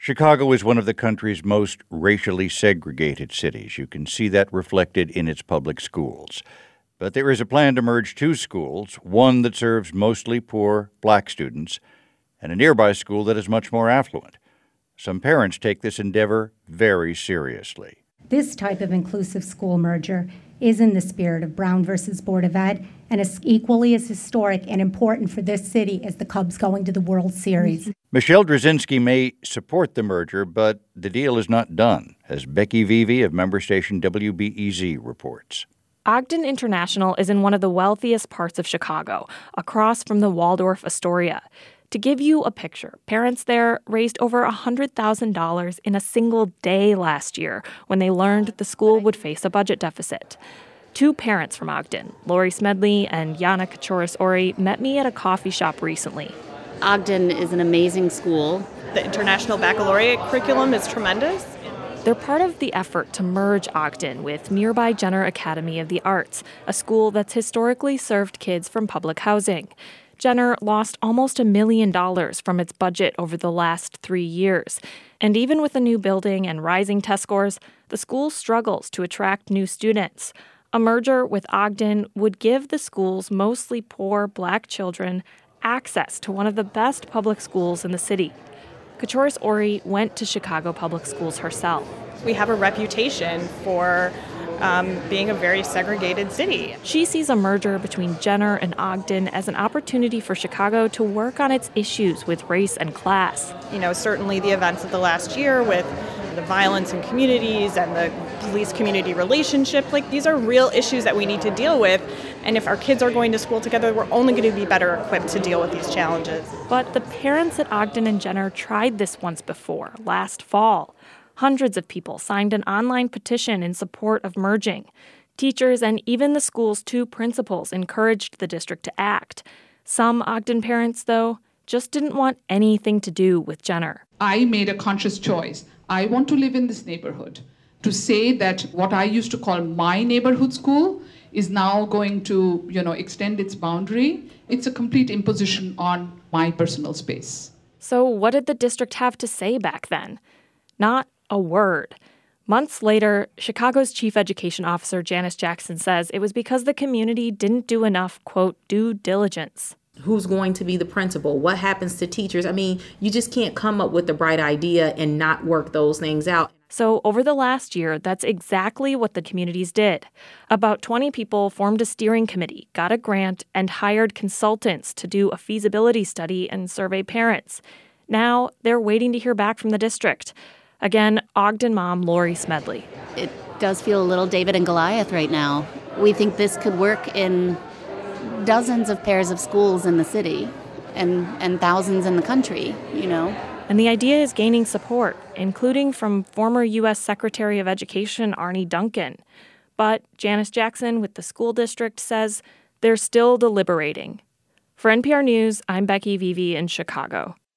Chicago is one of the country's most racially segregated cities. You can see that reflected in its public schools. But there is a plan to merge two schools, one that serves mostly poor black students and a nearby school that is much more affluent. Some parents take this endeavor very seriously. This type of inclusive school merger is in the spirit of Brown versus Board of Ed and is equally as historic and important for this city as the Cubs going to the World Series. Michelle Drzezinski may support the merger, but the deal is not done, as Becky Vevey of member station WBEZ reports. Ogden International is in one of the wealthiest parts of Chicago, across from the Waldorf Astoria. To give you a picture, parents there raised over $100,000 in a single day last year when they learned the school would face a budget deficit. Two parents from Ogden, Lori Smedley and Yana Kachoris-Ori, met me at a coffee shop recently. Ogden is an amazing school. The International Baccalaureate curriculum is tremendous. They're part of the effort to merge Ogden with nearby Jenner Academy of the Arts, a school that's historically served kids from public housing. Jenner lost almost $1 million from its budget over the last 3 years. And even with a new building and rising test scores, the school struggles to attract new students. A merger with Ogden would give the school's mostly poor black children access to one of the best public schools in the city. Kachoris-Ori went to Chicago Public Schools herself. We have a reputation for being a very segregated city. She sees a merger between Jenner and Ogden as an opportunity for Chicago to work on its issues with race and class. Certainly the events of the last year with the violence in communities and the police-community relationship, these are real issues that we need to deal with. And if our kids are going to school together, we're only going to be better equipped to deal with these challenges. But the parents at Ogden and Jenner tried this once before, last fall. Hundreds of people signed an online petition in support of merging. Teachers and even the school's two principals encouraged the district to act. Some Ogden parents, though, just didn't want anything to do with Jenner. I made a conscious choice. I want to live in this neighborhood. To say that what I used to call my neighborhood school is now going to, extend its boundary, it's a complete imposition on my personal space. So what did the district have to say back then? Not a word. Months later, Chicago's chief education officer, Janice Jackson, says it was because the community didn't do enough, quote, due diligence. Who's going to be the principal? What happens to teachers? You just can't come up with the bright idea and not work those things out. So over the last year, that's exactly what the communities did. About 20 people formed a steering committee, got a grant, and hired consultants to do a feasibility study and survey parents. Now they're waiting to hear back from the district. Again, Ogden mom Lori Smedley. It does feel a little David and Goliath right now. We think this could work in dozens of pairs of schools in the city and thousands in the country, And the idea is gaining support, including from former U.S. Secretary of Education Arne Duncan. But Janice Jackson with the school district says they're still deliberating. For NPR News, I'm Becky Vevey in Chicago.